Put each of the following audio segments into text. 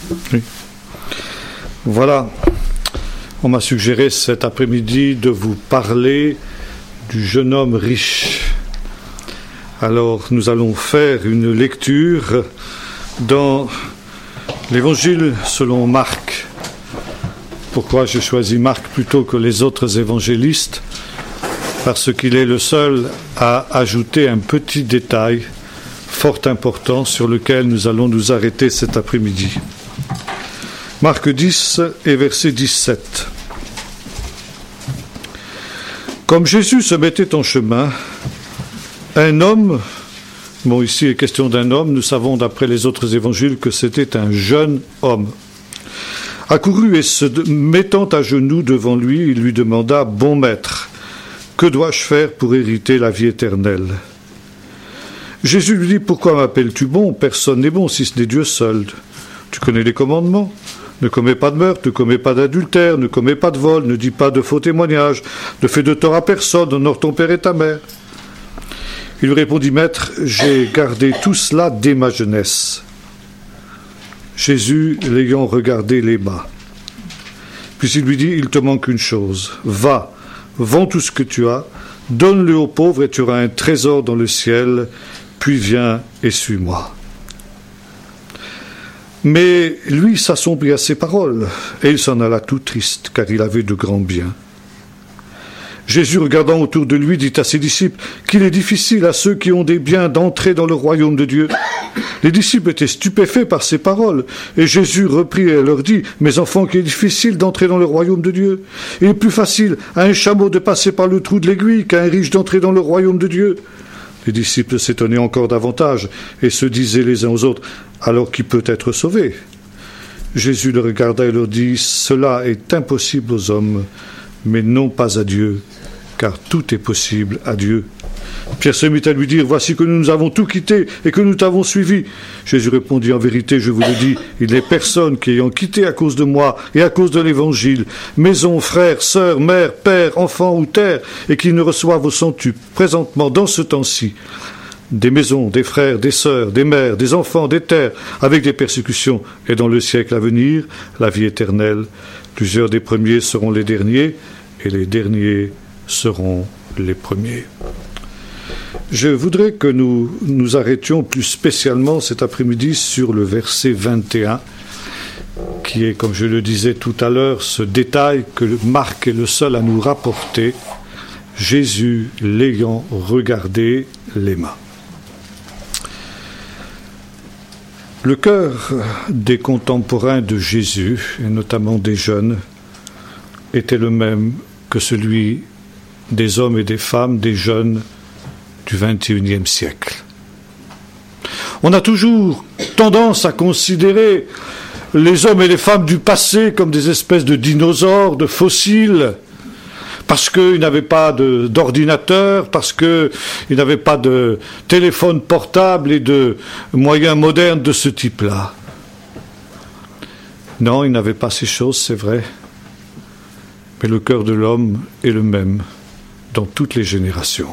Oui. Voilà, on m'a suggéré cet après-midi de vous parler du jeune homme riche. Alors, nous allons faire une lecture dans l'Évangile selon Marc. Pourquoi j'ai choisi Marc plutôt que les autres évangélistes? Parce qu'il est le seul à ajouter un petit détail fort important sur lequel nous allons nous arrêter cet après-midi. Marc 10 et verset 17. Comme Jésus se mettait en chemin, un homme, bon ici il est question d'un homme, nous savons d'après les autres évangiles que c'était un jeune homme, accourut et se mettant à genoux devant lui, il lui demanda « Bon maître, que dois-je faire pour hériter la vie éternelle ?» Jésus lui dit « Pourquoi m'appelles-tu bon? Personne n'est bon si ce n'est Dieu seul. Tu connais les commandements. Ne commets pas de meurtre, ne commets pas d'adultère, ne commets pas de vol, ne dis pas de faux témoignages, ne fais de tort à personne, honore ton père et ta mère. » Il lui répondit « Maître, j'ai gardé tout cela dès ma jeunesse. » Jésus, l'ayant regardé, l'aima. Puis il lui dit « Il te manque une chose. Va, vends tout ce que tu as, donne-le aux pauvres et tu auras un trésor dans le ciel, puis viens et suis-moi. » Mais lui s'assombrit à ces paroles, et il s'en alla tout triste, car il avait de grands biens. Jésus, regardant autour de lui, dit à ses disciples qu'il est difficile à ceux qui ont des biens d'entrer dans le royaume de Dieu. Les disciples étaient stupéfaits par ces paroles, et Jésus reprit et leur dit « Mes enfants, qu'il est difficile d'entrer dans le royaume de Dieu. Il est plus facile à un chameau de passer par le trou de l'aiguille qu'à un riche d'entrer dans le royaume de Dieu. » Les disciples s'étonnaient encore davantage, et se disaient les uns aux autres « Alors qui peut être sauvé ?» Jésus le regarda et leur dit « Cela est impossible aux hommes, mais non pas à Dieu, car tout est possible à Dieu. » Pierre se mit à lui dire « Voici que nous avons tout quitté et que nous t'avons suivi. » Jésus répondit « En vérité, je vous le dis, il n'est personne qui ayant quitté à cause de moi et à cause de l'Évangile, maison, frères, sœurs, mère, père, enfants ou terre, et qui ne reçoivent au centuple présentement dans ce temps-ci des maisons, des frères, des sœurs, des mères, des enfants, des terres, avec des persécutions, et dans le siècle à venir, la vie éternelle. Plusieurs des premiers seront les derniers, et les derniers seront les premiers. » Je voudrais que nous nous arrêtions plus spécialement cet après-midi sur le verset 21, qui est, comme je le disais tout à l'heure, ce détail que Marc est le seul à nous rapporter. Jésus, l'ayant regardé, l'aima. Le cœur des contemporains de Jésus, et notamment des jeunes, était le même que celui des hommes et des femmes, des jeunes du XXIe siècle. On a toujours tendance à considérer les hommes et les femmes du passé comme des espèces de dinosaures, de fossiles, parce qu'ils n'avaient pas d'ordinateur, parce qu'ils n'avaient pas de téléphone portable et de moyens modernes de ce type-là. Non, ils n'avaient pas ces choses, c'est vrai. Mais le cœur de l'homme est le même dans toutes les générations.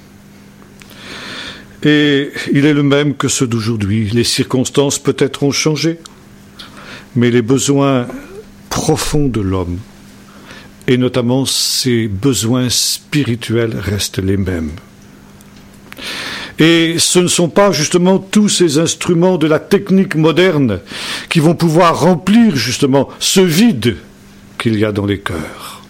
Et il est le même que ceux d'aujourd'hui. Les circonstances peut-être ont changé, mais les besoins profonds de l'homme, et notamment ses besoins spirituels, restent les mêmes. Et ce ne sont pas justement tous ces instruments de la technique moderne qui vont pouvoir remplir justement ce vide qu'il y a dans les cœurs.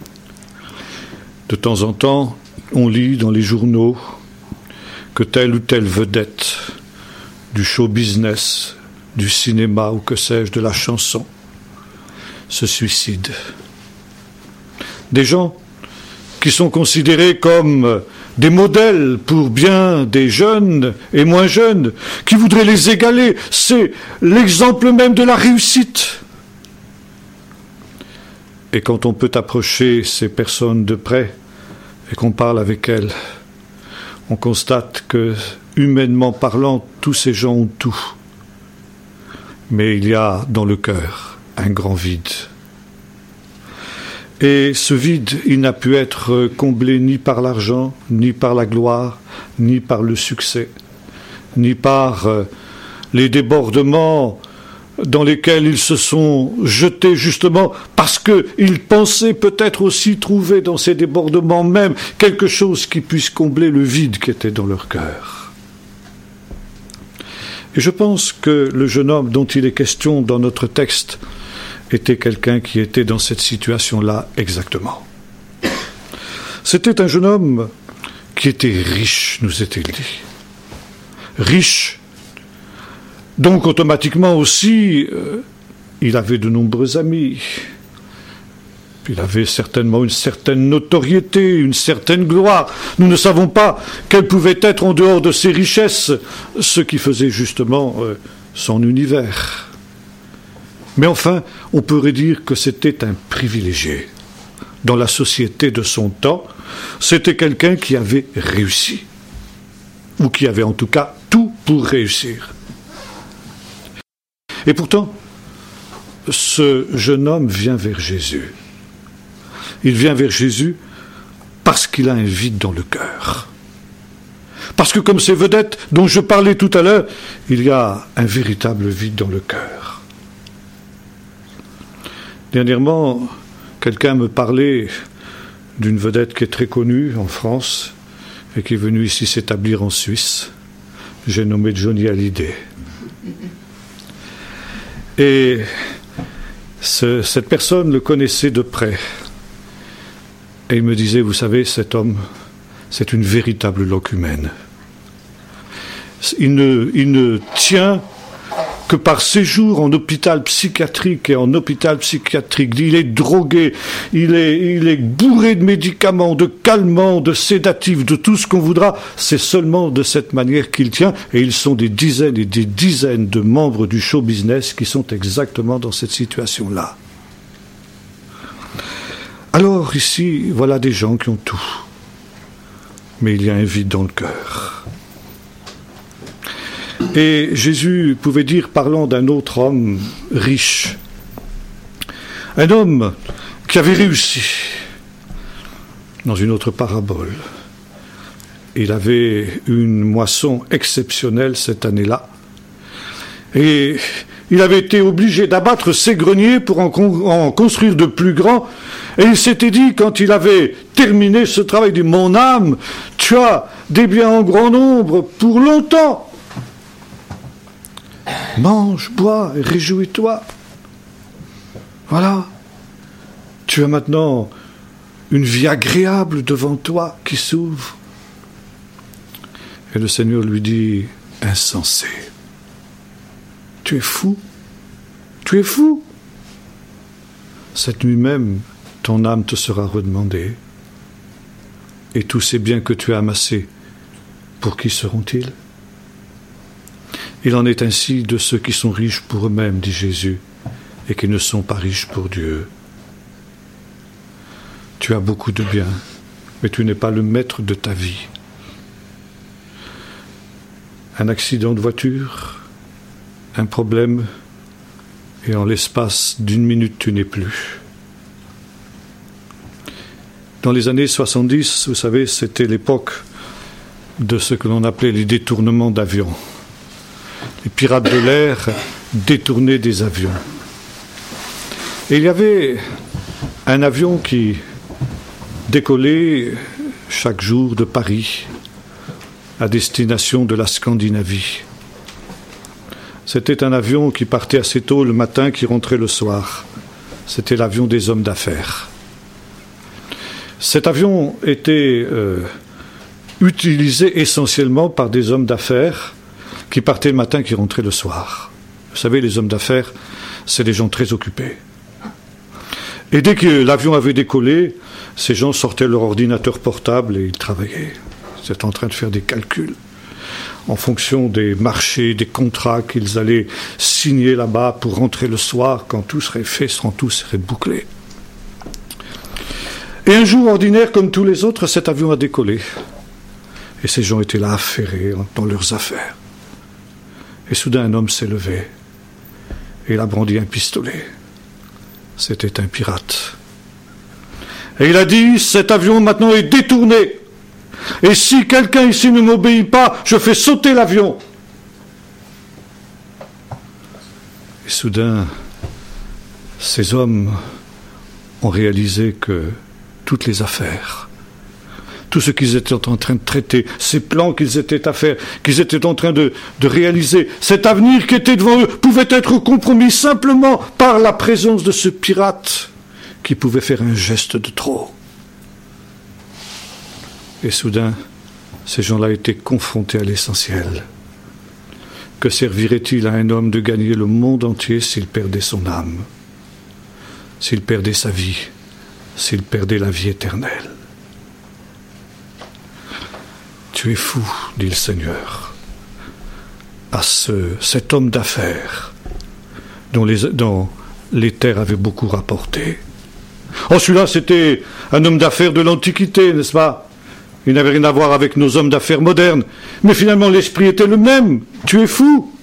De temps en temps, on lit dans les journaux que telle ou telle vedette du show business, du cinéma ou que sais-je, de la chanson, se suicide. Des gens qui sont considérés comme des modèles pour bien des jeunes et moins jeunes, qui voudraient les égaler. C'est l'exemple même de la réussite. Et quand on peut approcher ces personnes de près et qu'on parle avec elles, on constate que, humainement parlant, tous ces gens ont tout. Mais il y a dans le cœur un grand vide. Et ce vide, il n'a pu être comblé ni par l'argent, ni par la gloire, ni par le succès, ni par les débordements dans lesquels ils se sont jetés justement parce qu'ils pensaient peut-être aussi trouver dans ces débordements même quelque chose qui puisse combler le vide qui était dans leur cœur. Et je pense que le jeune homme dont il est question dans notre texte était quelqu'un qui était dans cette situation-là exactement. C'était un jeune homme qui était riche, nous est-il dit. Riche. Donc automatiquement aussi, il avait de nombreux amis. Il avait certainement une certaine notoriété, une certaine gloire. Nous ne savons pas quel pouvait être en dehors de ses richesses ce qui faisait justement son univers. Mais enfin, on pourrait dire que c'était un privilégié. Dans la société de son temps, c'était quelqu'un qui avait réussi. Ou qui avait en tout cas tout pour réussir. Et pourtant, ce jeune homme vient vers Jésus. Il vient vers Jésus parce qu'il a un vide dans le cœur. Parce que comme ces vedettes dont je parlais tout à l'heure, il y a un véritable vide dans le cœur. Dernièrement, quelqu'un me parlait d'une vedette qui est très connue en France et qui est venue ici s'établir en Suisse. J'ai nommé Johnny Hallyday. Et cette personne le connaissait de près. Et il me disait, vous savez, cet homme, c'est une véritable locumène. Il ne tient que par séjour en hôpital psychiatrique et en hôpital psychiatrique. Il est drogué, il est bourré de médicaments, de calmants, de sédatifs, de tout ce qu'on voudra. C'est seulement de cette manière qu'il tient. Et ils sont des dizaines et des dizaines de membres du show business qui sont exactement dans cette situation-là. Alors ici, voilà des gens qui ont tout. Mais il y a un vide dans le cœur. Et Jésus pouvait dire, parlant d'un autre homme riche, un homme qui avait réussi dans une autre parabole. Il avait une moisson exceptionnelle cette année-là. Et il avait été obligé d'abattre ses greniers pour en construire de plus grands. Et il s'était dit, quand il avait terminé ce travail, il dit, mon âme, tu as des biens en grand nombre pour longtemps. Mange, bois, et réjouis-toi. Voilà. Tu as maintenant une vie agréable devant toi qui s'ouvre. Et le Seigneur lui dit, insensé. Tu es fou. Tu es fou. Cette nuit même, ton âme te sera redemandée. Et tous ces biens que tu as amassés, pour qui seront-ils ? Il en est ainsi de ceux qui sont riches pour eux-mêmes, dit Jésus, et qui ne sont pas riches pour Dieu. Tu as beaucoup de biens, mais tu n'es pas le maître de ta vie. Un accident de voiture, un problème, et en l'espace d'une minute, tu n'es plus. Dans les années 70, vous savez, c'était l'époque de ce que l'on appelait les détournements d'avions. Les pirates de l'air détournaient des avions. Et il y avait un avion qui décollait chaque jour de Paris à destination de la Scandinavie. C'était un avion qui partait assez tôt le matin, qui rentrait le soir. C'était l'avion des hommes d'affaires. Cet avion était utilisé essentiellement par des hommes d'affaires qui partaient le matin, qui rentraient le soir. Vous savez, les hommes d'affaires, c'est des gens très occupés. Et dès que l'avion avait décollé, ces gens sortaient leur ordinateur portable et ils travaillaient. Ils étaient en train de faire des calculs en fonction des marchés, des contrats qu'ils allaient signer là-bas pour rentrer le soir, quand tout serait fait, quand tout serait bouclé. Et un jour ordinaire, comme tous les autres, cet avion a décollé. Et ces gens étaient là affairés dans leurs affaires. Et soudain, un homme s'est levé. Et il a brandi un pistolet. C'était un pirate. Et il a dit, cet avion maintenant est détourné. Et si quelqu'un ici ne m'obéit pas, je fais sauter l'avion. Et soudain, ces hommes ont réalisé que toutes les affaires, tout ce qu'ils étaient en train de traiter, ces plans qu'ils étaient à faire, qu'ils étaient en train de réaliser, cet avenir qui était devant eux, pouvait être compromis simplement par la présence de ce pirate qui pouvait faire un geste de trop. Et soudain, ces gens-là étaient confrontés à l'essentiel. Que servirait-il à un homme de gagner le monde entier s'il perdait son âme, s'il perdait sa vie, s'il perdait la vie éternelle? Tu es fou, dit le Seigneur, à cet homme d'affaires dont les terres avaient beaucoup rapporté. Oh, celui-là, c'était un homme d'affaires de l'Antiquité, n'est-ce pas? Il n'avait rien à voir avec nos hommes d'affaires modernes. Mais finalement, l'esprit était le même. Tu es fou.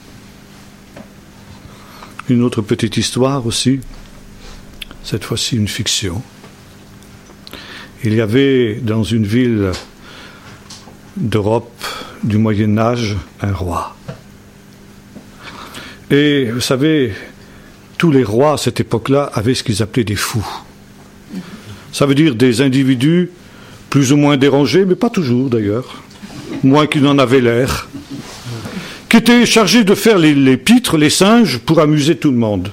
Une autre petite histoire aussi. Cette fois-ci, une fiction. Il y avait dans une ville d'Europe du Moyen-Âge un roi. Et vous savez, tous les rois à cette époque-là avaient ce qu'ils appelaient des fous. Ça veut dire des individus plus ou moins dérangés, mais pas toujours d'ailleurs, moins qu'ils n'en avaient l'air, qui étaient chargés de faire les pitres, les singes, pour amuser tout le monde.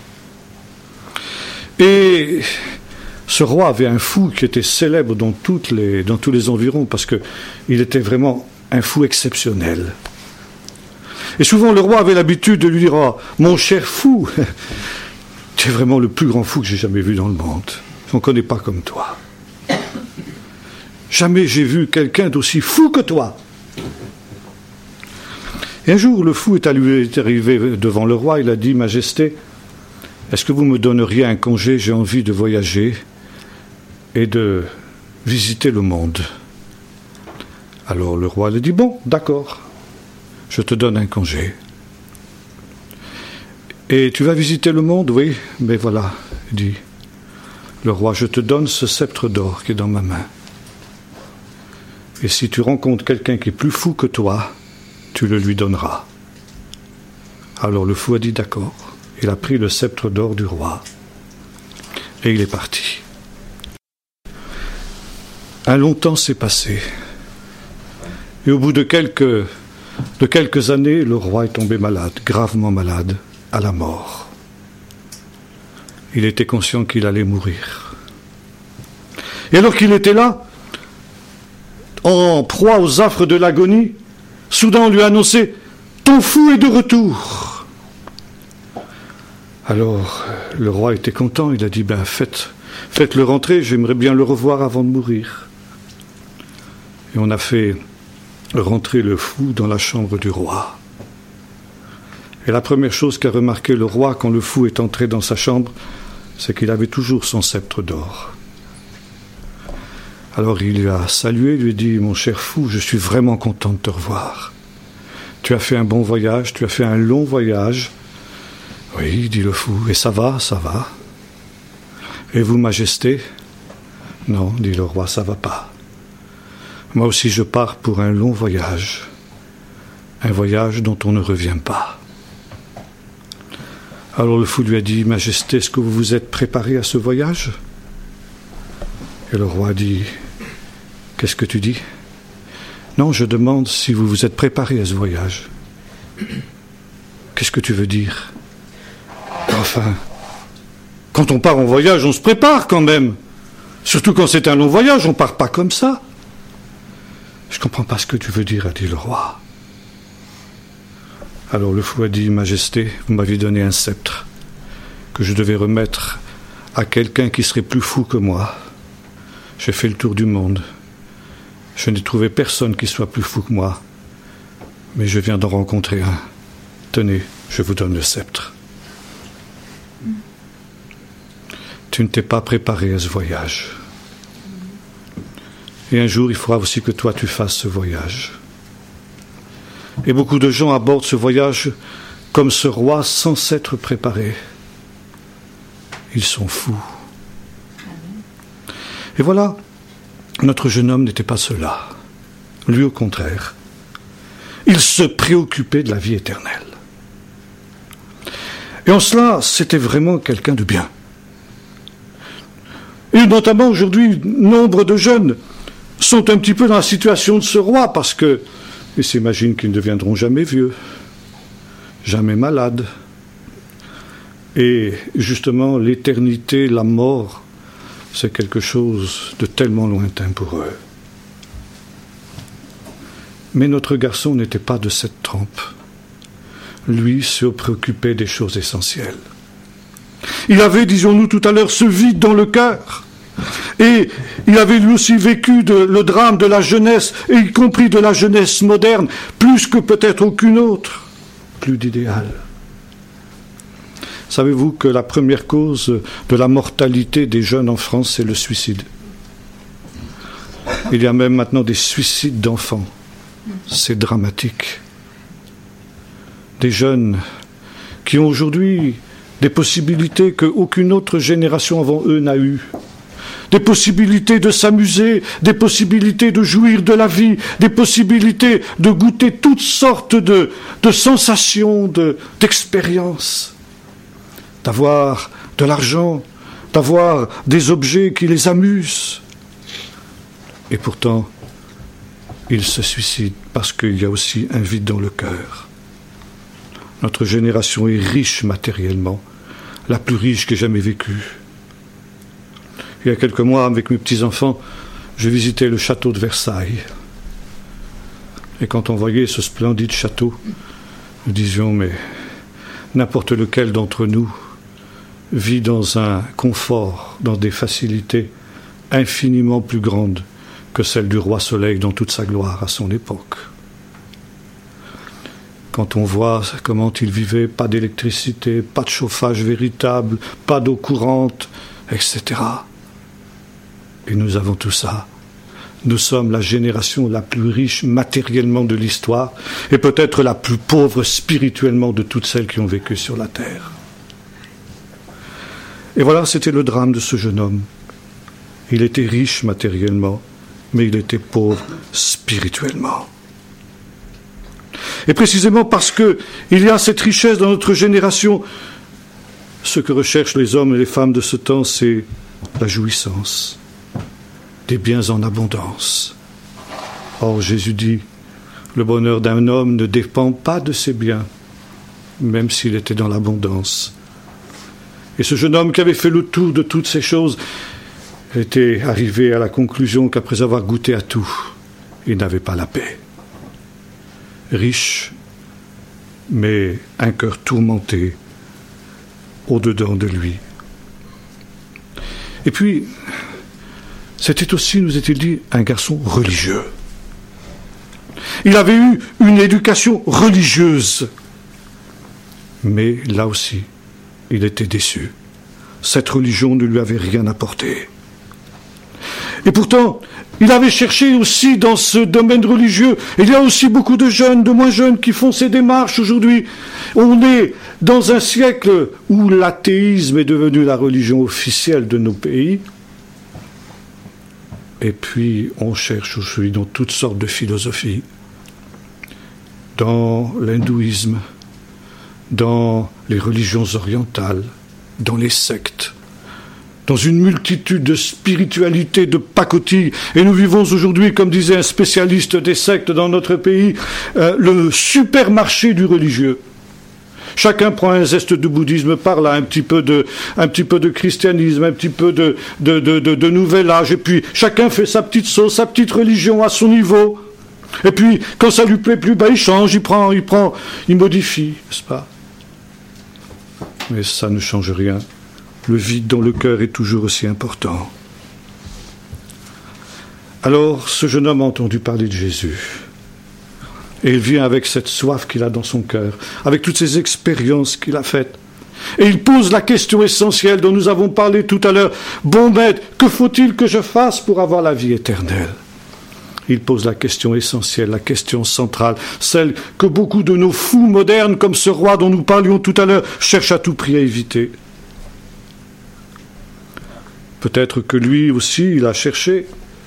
Et ce roi avait un fou qui était célèbre dans tous les environs, parce qu'il était vraiment un fou exceptionnel. Et souvent le roi avait l'habitude de lui dire « Oh, mon cher fou, tu es vraiment le plus grand fou que j'ai jamais vu dans le monde. On ne connaît pas comme toi. Jamais j'ai vu quelqu'un d'aussi fou que toi. » Et un jour, le fou est arrivé devant le roi. Il a dit « Majesté, est-ce que vous me donneriez un congé? J'ai envie de voyager et de visiter le monde. » Alors le roi lui dit « Bon, d'accord, je te donne un congé. » « Et tu vas visiter le monde? » « Oui, mais voilà, dit le roi, je te donne ce sceptre d'or qui est dans ma main. Et si tu rencontres quelqu'un qui est plus fou que toi, tu le lui donneras. » Alors le fou a dit d'accord. Il a pris le sceptre d'or du roi et il est parti. Un long temps s'est passé. Et au bout de quelques années, le roi est tombé malade, gravement malade, à la mort. Il était conscient qu'il allait mourir. Et alors qu'il était là, en proie aux affres de l'agonie, soudain on lui a annoncé « Ton fou est de retour !» Alors le roi était content, il a dit « Faites-le rentrer, j'aimerais bien le revoir avant de mourir. » Et on a fait rentrer le fou dans la chambre du roi. Et la première chose qu'a remarqué le roi quand le fou est entré dans sa chambre, c'est qu'il avait toujours son sceptre d'or. Alors il lui a salué, lui a dit « Mon cher fou, je suis vraiment content de te revoir. Tu as fait un bon voyage, tu as fait un long voyage. » « Oui, dit le fou, et ça va, ça va. »« Et vous, Majesté ?»« Non, dit le roi, ça va pas. Moi aussi je pars pour un long voyage, un voyage dont on ne revient pas. » Alors le fou lui a dit « Majesté, est-ce que vous vous êtes préparé à ce voyage ?» Et le roi dit « Qu'est-ce que tu dis ?»« Non, je demande si vous vous êtes préparé à ce voyage. »« Qu'est-ce que tu veux dire ?»« Enfin, quand on part en voyage, on se prépare quand même. Surtout quand c'est un long voyage, on part pas comme ça. »« Je comprends pas ce que tu veux dire, a dit le roi. » Alors le fou a dit « Majesté, vous m'aviez donné un sceptre que je devais remettre à quelqu'un qui serait plus fou que moi. J'ai fait le tour du monde. Je n'ai trouvé personne qui soit plus fou que moi. Mais je viens d'en rencontrer un. Tenez, je vous donne le sceptre. » Tu ne t'es pas préparé à ce voyage. Et un jour, il faudra aussi que toi, tu fasses ce voyage. Et beaucoup de gens abordent ce voyage comme ce roi sans s'être préparés. Ils sont fous. Et voilà, notre jeune homme n'était pas cela. Lui, au contraire, il se préoccupait de la vie éternelle. Et en cela, c'était vraiment quelqu'un de bien. Et notamment aujourd'hui, nombre de jeunes sont un petit peu dans la situation de ce roi parce que ils s'imaginent qu'ils ne deviendront jamais vieux, jamais malades. Et justement, l'éternité, la mort, c'est quelque chose de tellement lointain pour eux. Mais notre garçon n'était pas de cette trempe. Lui se préoccupait des choses essentielles. Il avait, disions-nous tout à l'heure, ce vide dans le cœur. Et il avait lui aussi vécu le drame de la jeunesse, et y compris de la jeunesse moderne, plus que peut-être aucune autre, plus d'idéal. Savez-vous que la première cause de la mortalité des jeunes en France, c'est le suicide? Il y a même maintenant des suicides d'enfants. C'est dramatique. Des jeunes qui ont aujourd'hui des possibilités qu'aucune autre génération avant eux n'a eues. Des possibilités de s'amuser, des possibilités de jouir de la vie, des possibilités de goûter toutes sortes de sensations, d'expériences, d'avoir de l'argent, d'avoir des objets qui les amusent. Et pourtant, ils se suicident parce qu'il y a aussi un vide dans le cœur. Notre génération est riche matériellement, la plus riche qu'ait jamais vécue. Il y a quelques mois, avec mes petits-enfants, je visitais le château de Versailles. Et quand on voyait ce splendide château, nous disions, mais n'importe lequel d'entre nous vit dans un confort, dans des facilités infiniment plus grandes que celles du roi Soleil dans toute sa gloire à son époque. Quand on voit comment il vivait, pas d'électricité, pas de chauffage véritable, pas d'eau courante, etc. Et nous avons tout ça. Nous sommes la génération la plus riche matériellement de l'histoire et peut-être la plus pauvre spirituellement de toutes celles qui ont vécu sur la terre. Et voilà, c'était le drame de ce jeune homme. Il était riche matériellement, mais il était pauvre spirituellement. Et précisément parce qu'il y a cette richesse dans notre génération, ce que recherchent les hommes et les femmes de ce temps, c'est la jouissance, des biens en abondance. Or, Jésus dit, le bonheur d'un homme ne dépend pas de ses biens, même s'il était dans l'abondance. Et ce jeune homme qui avait fait le tour de toutes ces choses était arrivé à la conclusion qu'après avoir goûté à tout, il n'avait pas la paix. Riche, mais un cœur tourmenté au-dedans de lui. Et puis, c'était aussi, nous est-il dit, un garçon religieux. Il avait eu une éducation religieuse. Mais là aussi, il était déçu. Cette religion ne lui avait rien apporté. Et pourtant, il avait cherché aussi dans ce domaine religieux. Il y a aussi beaucoup de jeunes, de moins jeunes, qui font ces démarches aujourd'hui. On est dans un siècle où l'athéisme est devenu la religion officielle de nos pays. Et puis, on cherche aujourd'hui dans toutes sortes de philosophies. Dans l'hindouisme, dans les religions orientales, dans les sectes, dans une multitude de spiritualités, de pacotilles. Et nous vivons aujourd'hui, comme disait un spécialiste des sectes dans notre pays, le supermarché du religieux. Chacun prend un zeste de bouddhisme par là, un petit peu de christianisme, un petit peu de nouvel âge, et puis chacun fait sa petite sauce, sa petite religion à son niveau. Et puis, quand ça lui plaît plus, il change, il modifie, n'est-ce pas? Mais ça ne change rien. Le vide dans le cœur est toujours aussi important. Alors, ce jeune homme a entendu parler de Jésus. Et il vient avec cette soif qu'il a dans son cœur, avec toutes ces expériences qu'il a faites. Et il pose la question essentielle dont nous avons parlé tout à l'heure. « Bon maître, que faut-il que je fasse pour avoir la vie éternelle ?» Il pose la question essentielle, la question centrale, celle que beaucoup de nos fous modernes, comme ce roi dont nous parlions tout à l'heure, cherchent à tout prix à éviter. Peut-être que lui aussi, il a cherché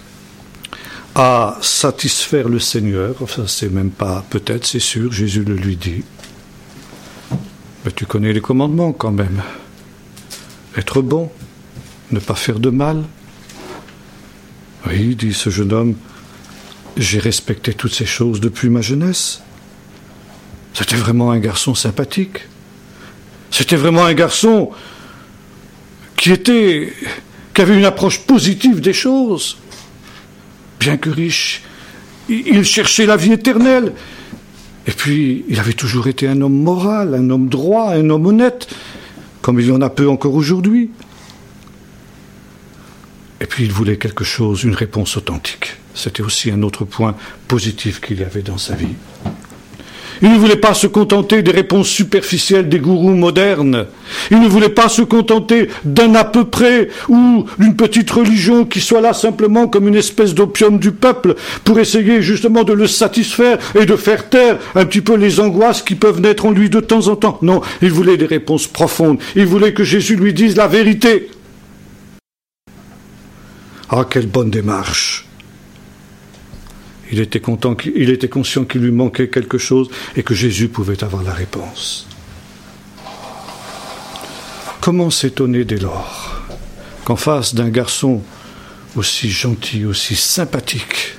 à satisfaire le Seigneur. Enfin, c'est même pas peut-être, c'est sûr, Jésus le lui dit. Mais tu connais les commandements quand même. Être bon, ne pas faire de mal. Oui, dit ce jeune homme, j'ai respecté toutes ces choses depuis ma jeunesse. C'était vraiment un garçon sympathique. C'était vraiment un garçon qui avait une approche positive des choses. Bien que riche, il cherchait la vie éternelle. Et puis, il avait toujours été un homme moral, un homme droit, un homme honnête, comme il y en a peu encore aujourd'hui. Et puis, il voulait quelque chose, une réponse authentique. C'était aussi un autre point positif qu'il y avait dans sa vie. Il ne voulait pas se contenter des réponses superficielles des gourous modernes. Il ne voulait pas se contenter d'un à peu près ou d'une petite religion qui soit là simplement comme une espèce d'opium du peuple pour essayer justement de le satisfaire et de faire taire un petit peu les angoisses qui peuvent naître en lui de temps en temps. Non, il voulait des réponses profondes. Il voulait que Jésus lui dise la vérité. Ah, quelle bonne démarche! Il était conscient qu'il lui manquait quelque chose et que Jésus pouvait avoir la réponse. Comment s'étonner dès lors qu'en face d'un garçon aussi gentil, aussi sympathique,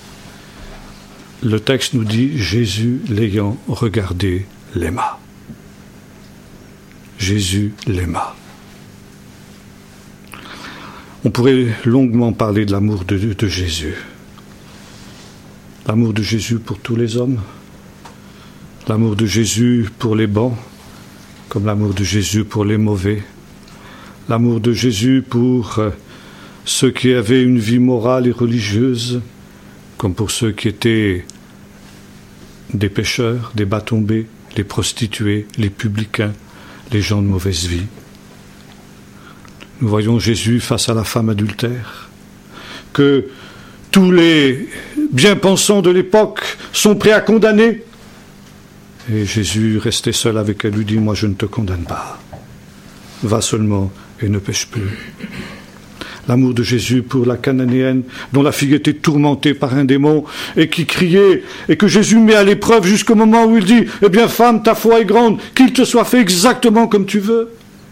le texte nous dit « Jésus l'ayant regardé l'aima ». Jésus l'aima. On pourrait longuement parler de l'amour de Jésus. L'amour de Jésus pour tous les hommes, l'amour de Jésus pour les bons, comme l'amour de Jésus pour les mauvais, l'amour de Jésus pour ceux qui avaient une vie morale et religieuse, comme pour ceux qui étaient des pécheurs, des bas tombés, les prostituées, les publicains, les gens de mauvaise vie. Nous voyons Jésus face à la femme adultère, que tous les bien-pensants de l'époque sont prêts à condamner. Et Jésus, resté seul avec elle, lui dit « Moi, je ne te condamne pas. Va seulement et ne pêche plus. » L'amour de Jésus pour la Cananéenne, dont la fille était tourmentée par un démon et qui criait, et que Jésus met à l'épreuve jusqu'au moment où il dit « Eh bien, femme, ta foi est grande, qu'il te soit fait exactement comme tu veux. »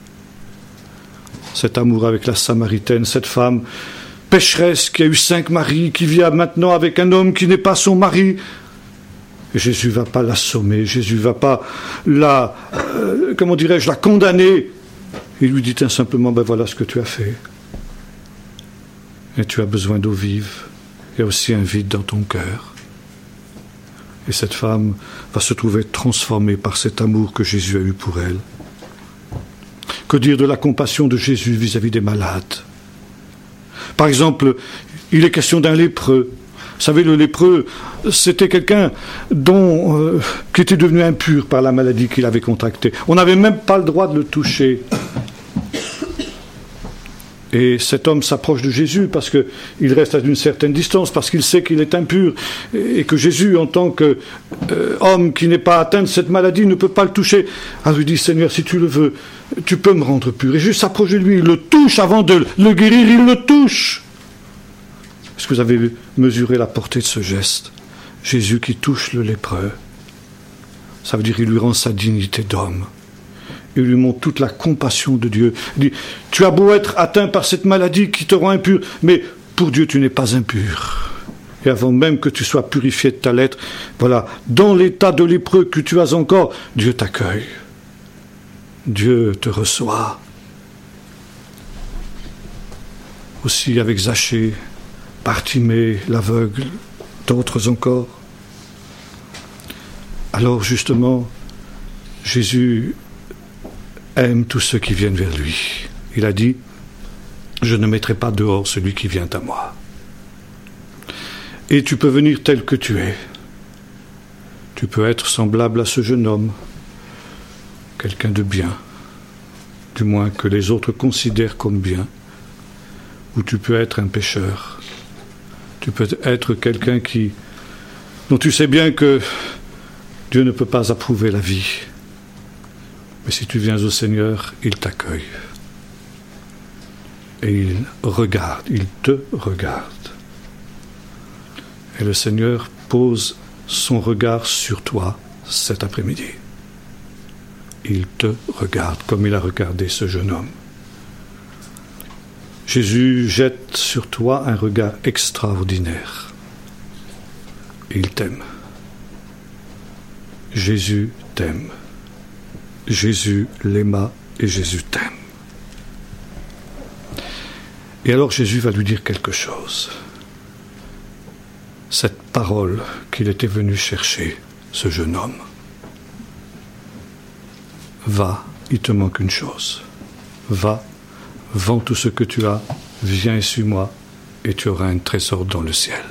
Cet amour avec la Samaritaine, cette femme pécheresse qui a eu 5 maris, qui vit maintenant avec un homme qui n'est pas son mari. Et Jésus ne va pas l'assommer, Jésus ne va pas la condamner. Il lui dit simplement, ben voilà ce que tu as fait. Et tu as besoin d'eau vive. Il y a aussi un vide dans ton cœur. Et cette femme va se trouver transformée par cet amour que Jésus a eu pour elle. Que dire de la compassion de Jésus vis-à-vis des malades? Par exemple, il est question d'un lépreux. Vous savez, le lépreux, c'était quelqu'un qui était devenu impur par la maladie qu'il avait contractée. On n'avait même pas le droit de le toucher. Et cet homme s'approche de Jésus parce qu'il reste à une certaine distance, parce qu'il sait qu'il est impur, et que Jésus, en tant qu'homme qui n'est pas atteint de cette maladie, ne peut pas le toucher. Alors il dit, Seigneur, si tu le veux, tu peux me rendre pur. Et Jésus s'approche de lui, il le touche avant de le guérir, il le touche. Est-ce que vous avez mesuré la portée de ce geste? Jésus qui touche le lépreux, ça veut dire qu'il lui rend sa dignité d'homme. Il lui montre toute la compassion de Dieu. Il dit, tu as beau être atteint par cette maladie qui te rend impur, mais pour Dieu tu n'es pas impur. Et avant même que tu sois purifié de ta lettre, voilà, dans l'état de lépreux que tu as encore, Dieu t'accueille. Dieu te reçoit. Aussi avec Zachée, Bartimée, l'aveugle, d'autres encore. Alors justement, Jésus aime tous ceux qui viennent vers lui. Il a dit, je ne mettrai pas dehors celui qui vient à moi. Et tu peux venir tel que tu es. Tu peux être semblable à ce jeune homme, quelqu'un de bien, du moins que les autres considèrent comme bien, ou tu peux être un pécheur. Tu peux être quelqu'un dont tu sais bien que Dieu ne peut pas approuver la vie. Mais si tu viens au Seigneur, il t'accueille. Et il regarde, il te regarde. Et le Seigneur pose son regard sur toi cet après-midi. il te regarde comme il a regardé ce jeune homme. Jésus jette sur toi un regard extraordinaire. Il t'aime. Jésus t'aime. Jésus l'aima et Jésus t'aime. Et alors Jésus va lui dire quelque chose. Cette parole qu'il était venu chercher, ce jeune homme. Va, il te manque une chose. Va, vends tout ce que tu as, viens et suis-moi, et tu auras un trésor dans le ciel.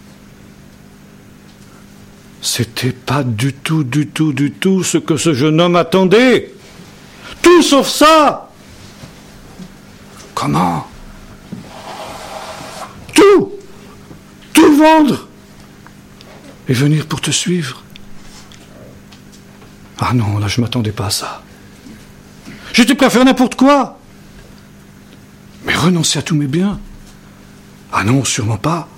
C'était pas du tout ce que ce jeune homme attendait. Tout sauf ça. Comment ? Tout vendre et venir pour te suivre. Ah non, là je m'attendais pas à ça. J'étais prêt à faire n'importe quoi. Mais renoncer à tous mes biens? Ah non, sûrement pas.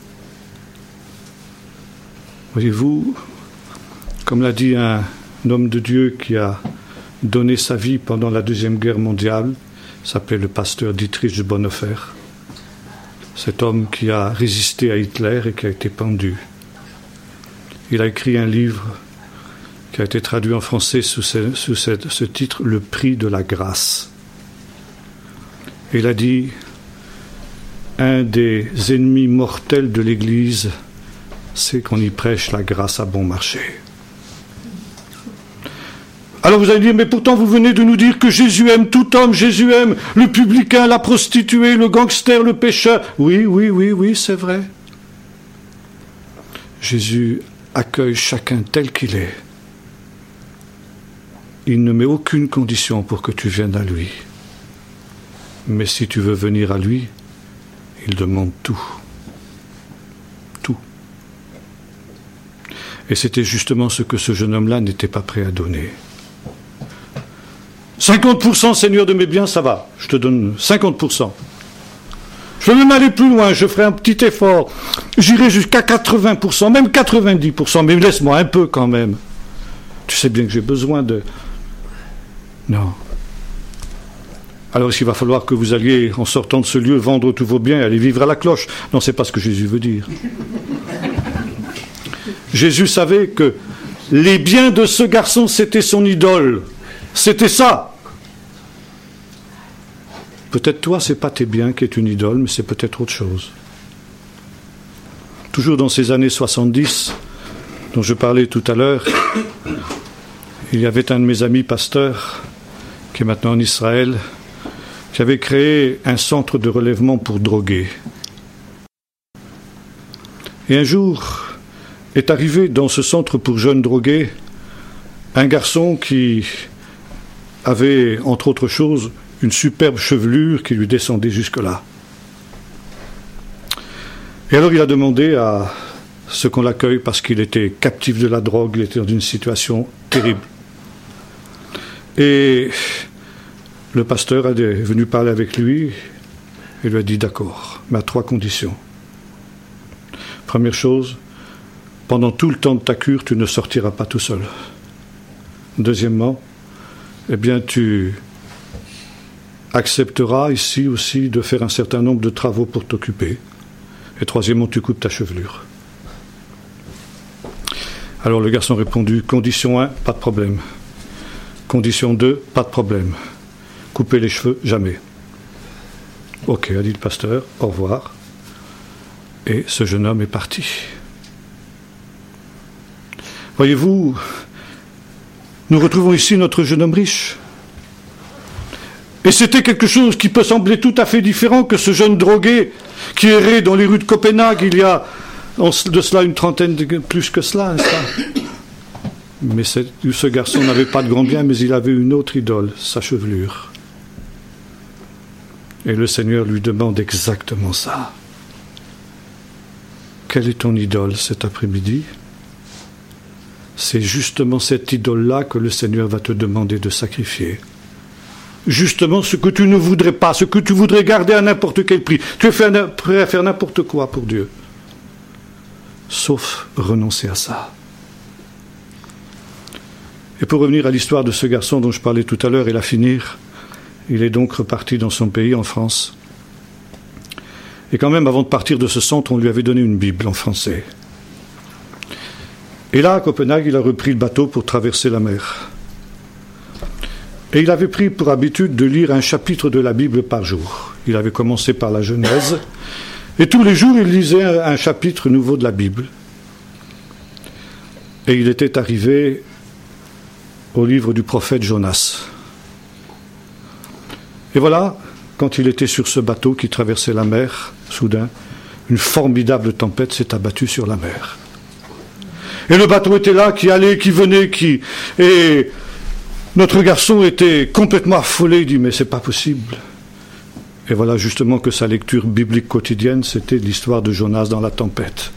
Voyez-vous, comme l'a dit un homme de Dieu qui a donné sa vie pendant la Deuxième Guerre mondiale, s'appelait le pasteur Dietrich Bonhoeffer, cet homme qui a résisté à Hitler et qui a été pendu. Il a écrit un livre qui a été traduit en français sous ce titre, « Le prix de la grâce ». Et il a dit, un des ennemis mortels de l'Église, c'est qu'on y prêche la grâce à bon marché. Alors vous allez dire, mais pourtant vous venez de nous dire que Jésus aime tout homme, Jésus aime le publicain, la prostituée, le gangster, le pécheur. Oui, c'est vrai. Jésus accueille chacun tel qu'il est. Il ne met aucune condition pour que tu viennes à lui. Mais si tu veux venir à lui, il demande tout. Tout. Et c'était justement ce que ce jeune homme-là n'était pas prêt à donner. 50% Seigneur de mes biens, ça va. Je te donne 50%. Je veux même aller plus loin, je ferai un petit effort. J'irai jusqu'à 80%, même 90%, mais laisse-moi un peu quand même. Tu sais bien que j'ai besoin de... Non. Alors il va falloir que vous alliez, en sortant de ce lieu, vendre tous vos biens et aller vivre à la cloche. Non, c'est pas ce que Jésus veut dire. Jésus savait que les biens de ce garçon, c'était son idole. C'était ça. Peut-être toi, c'est pas tes biens qui est une idole, mais c'est peut-être autre chose. Toujours dans ces années 70, dont je parlais tout à l'heure, il y avait un de mes amis pasteurs, qui est maintenant en Israël, qui avait créé un centre de relèvement pour drogués. Et un jour, est arrivé dans ce centre pour jeunes drogués un garçon qui avait, entre autres choses, une superbe chevelure qui lui descendait jusque-là. Et alors il a demandé à ce qu'on l'accueille parce qu'il était captif de la drogue, il était dans une situation terrible. Et le pasteur est venu parler avec lui et lui a dit d'accord, mais à 3 conditions. Première chose, pendant tout le temps de ta cure, tu ne sortiras pas tout seul. Deuxièmement, eh bien tu accepteras ici aussi de faire un certain nombre de travaux pour t'occuper. Et troisièmement, tu coupes ta chevelure. Alors le garçon a répondu, condition 1, pas de problème. Condition 2, pas de problème. Couper les cheveux, jamais. Ok, a dit le pasteur, au revoir. Et ce jeune homme est parti. Voyez-vous, nous retrouvons ici notre jeune homme riche. Et c'était quelque chose qui peut sembler tout à fait différent que ce jeune drogué qui errait dans les rues de Copenhague il y a de cela une trentaine de plus que cela, n'est-ce pas ? Mais ce garçon n'avait pas de grand bien, mais il avait une autre idole, sa chevelure. Et le Seigneur lui demande exactement ça. Quelle est ton idole cet après-midi ? C'est justement cette idole-là que le Seigneur va te demander de sacrifier. Justement ce que tu ne voudrais pas, ce que tu voudrais garder à n'importe quel prix. Tu es prêt à faire n'importe quoi pour Dieu. Sauf renoncer à ça. Et pour revenir à l'histoire de ce garçon dont je parlais tout à l'heure et la finir, il est donc reparti dans son pays, en France. Et quand même, avant de partir de ce centre, on lui avait donné une Bible en français. Et là, à Copenhague, il a repris le bateau pour traverser la mer. Et il avait pris pour habitude de lire un chapitre de la Bible par jour. Il avait commencé par la Genèse, et tous les jours, il lisait un chapitre nouveau de la Bible. Et il était arrivé au livre du prophète Jonas. Et voilà, quand il était sur ce bateau qui traversait la mer, soudain, une formidable tempête s'est abattue sur la mer. Et le bateau était là, qui allait, qui venait, Et notre garçon était complètement affolé, il dit « mais c'est pas possible ». Et voilà justement que sa lecture biblique quotidienne, c'était l'histoire de Jonas dans la tempête.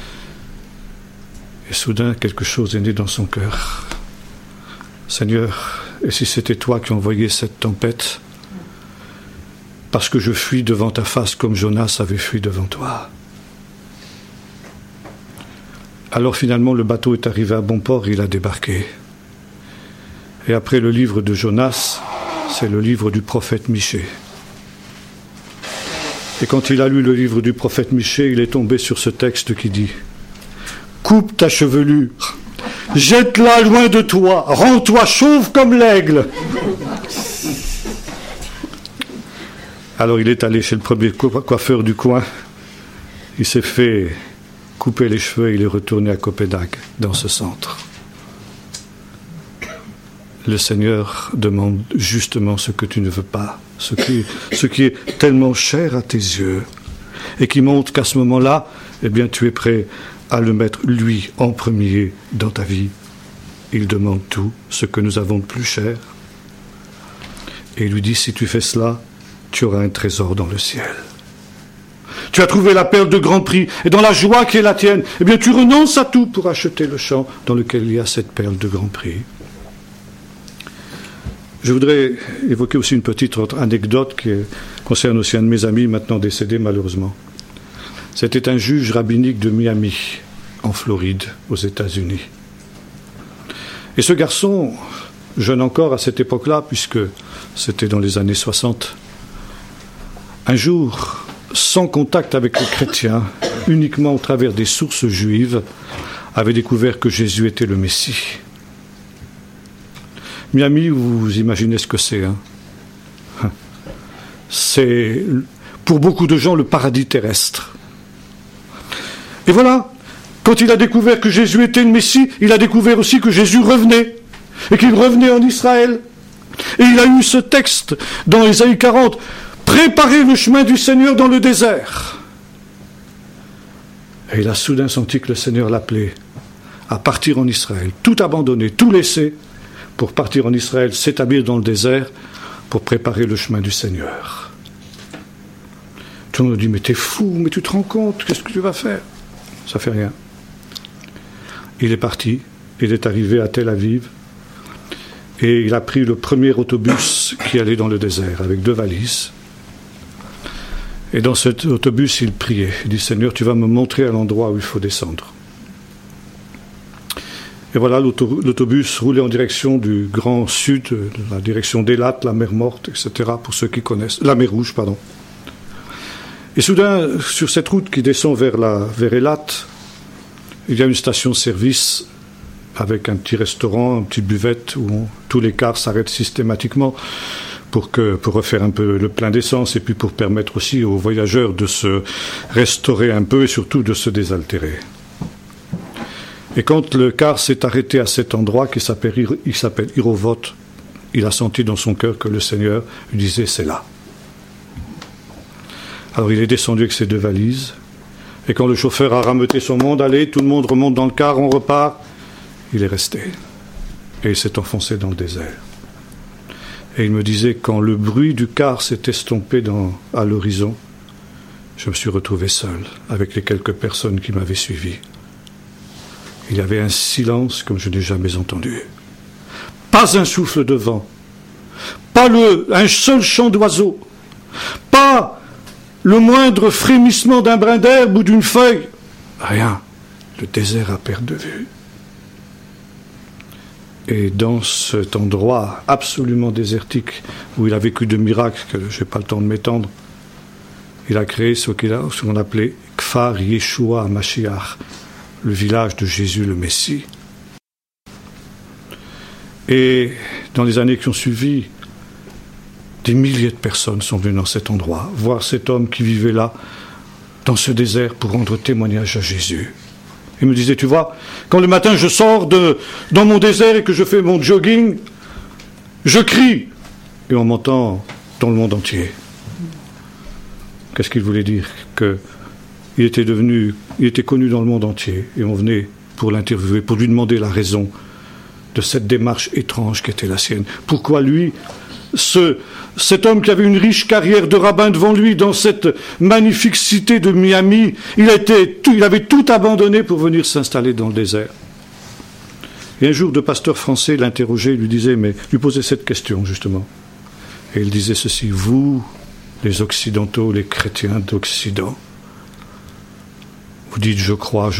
Et soudain, quelque chose est né dans son cœur. Seigneur, et si c'était toi qui envoyais cette tempête, parce que je fuis devant ta face comme Jonas avait fui devant toi. Alors finalement, le bateau est arrivé à bon port, il a débarqué. Et après le livre de Jonas, c'est le livre du prophète Michée. Et quand il a lu le livre du prophète Michée, il est tombé sur ce texte qui dit « Coupe ta chevelure, jette-la loin de toi, rends-toi chauve comme l'aigle !» Alors il est allé chez le premier coiffeur du coin, il s'est fait couper les cheveux et il est retourné à Copenhague, dans ce centre. Le Seigneur demande justement ce que tu ne veux pas, ce qui est tellement cher à tes yeux, et qui montre qu'à ce moment-là, eh bien, tu es prêt à le mettre, lui, en premier dans ta vie. Il demande tout, ce que nous avons de plus cher. Et il lui dit, si tu fais cela, tu auras un trésor dans le ciel. Tu as trouvé la perle de grand prix, et dans la joie qui est la tienne, eh bien, tu renonces à tout pour acheter le champ dans lequel il y a cette perle de grand prix. Je voudrais évoquer aussi une petite autre anecdote qui concerne aussi un de mes amis, maintenant décédé malheureusement. C'était un juge rabbinique de Miami, en Floride, aux États-Unis. Et ce garçon, jeune encore à cette époque-là, puisque c'était dans les années 60, un jour, sans contact avec les chrétiens, uniquement au travers des sources juives, avait découvert que Jésus était le Messie. Miami, vous imaginez ce que c'est, hein? C'est, pour beaucoup de gens, le paradis terrestre. Et voilà, quand il a découvert que Jésus était le Messie, il a découvert aussi que Jésus revenait, et qu'il revenait en Israël. Et il a eu ce texte dans Ésaïe 40, « Préparez le chemin du Seigneur dans le désert ». Et il a soudain senti que le Seigneur l'appelait à partir en Israël, tout abandonner, tout laisser, pour partir en Israël, s'établir dans le désert, pour préparer le chemin du Seigneur. Tout le monde dit, mais t'es fou, mais tu te rends compte, qu'est-ce que tu vas faire? Ça fait rien. Il est parti, il est arrivé à Tel Aviv, et il a pris le premier autobus qui allait dans le désert, avec 2 valises. Et dans cet autobus, il priait. Il dit, Seigneur, tu vas me montrer à l'endroit où il faut descendre. Et voilà, l'autobus roulait en direction du Grand Sud, la direction d'Élat, la mer Morte, etc., pour ceux qui connaissent. La mer Rouge, pardon. Et soudain, sur cette route qui descend vers Élat, il y a une station-service avec un petit restaurant, une petite buvette où tous les cars s'arrêtent systématiquement pour refaire un peu le plein d'essence et puis pour permettre aussi aux voyageurs de se restaurer un peu et surtout de se désaltérer. Et quand le car s'est arrêté à cet endroit qui s'appelle Irovot, il a senti dans son cœur que le Seigneur lui disait « c'est là ». Alors il est descendu avec ses 2 valises, et quand le chauffeur a rameuté son monde, allez, tout le monde remonte dans le car, on repart, il est resté. Et il s'est enfoncé dans le désert. Et il me disait, quand le bruit du car s'est estompé à l'horizon, je me suis retrouvé seul, avec les quelques personnes qui m'avaient suivi. Il y avait un silence comme je n'ai jamais entendu. Pas un souffle de vent, pas un seul chant d'oiseau, pas le moindre frémissement d'un brin d'herbe ou d'une feuille. Rien. Le désert à perte de vue. Et dans cet endroit absolument désertique où il a vécu de miracles, que je n'ai pas le temps de m'étendre, il a créé ce qu'on appelait Kfar Yeshua Mashiach, le village de Jésus le Messie. Et dans les années qui ont suivi, des milliers de personnes sont venues dans cet endroit, voir cet homme qui vivait là, dans ce désert, pour rendre témoignage à Jésus. Il me disait, tu vois, quand le matin je sors dans mon désert et que je fais mon jogging, je crie, et on m'entend dans le monde entier. Qu'est-ce qu'il voulait dire? Il était connu dans le monde entier, et on venait pour l'interviewer, pour lui demander la raison de cette démarche étrange qui était la sienne. Pourquoi lui, cet homme qui avait une riche carrière de rabbin devant lui dans cette magnifique cité de Miami, il avait tout abandonné pour venir s'installer dans le désert. Et un jour, deux pasteurs français l'interrogeaient, lui posaient cette question justement. Et il disait ceci: vous, les occidentaux, les chrétiens d'Occident, vous dites je crois,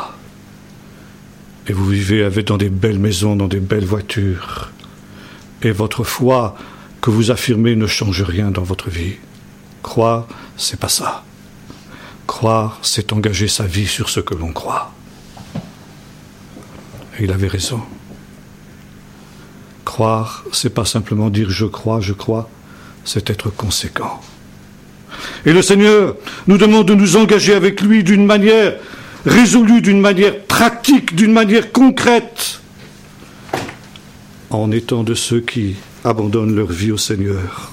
et vous vivez dans des belles maisons, dans des belles voitures, et votre foi que vous affirmez ne change rien dans votre vie. Croire, c'est pas ça. Croire, c'est engager sa vie sur ce que l'on croit. Et il avait raison. Croire, c'est pas simplement dire je crois, c'est être conséquent. Et le Seigneur nous demande de nous engager avec lui d'une manière résolue, d'une manière pratique, d'une manière concrète, en étant de ceux qui abandonnent leur vie au Seigneur.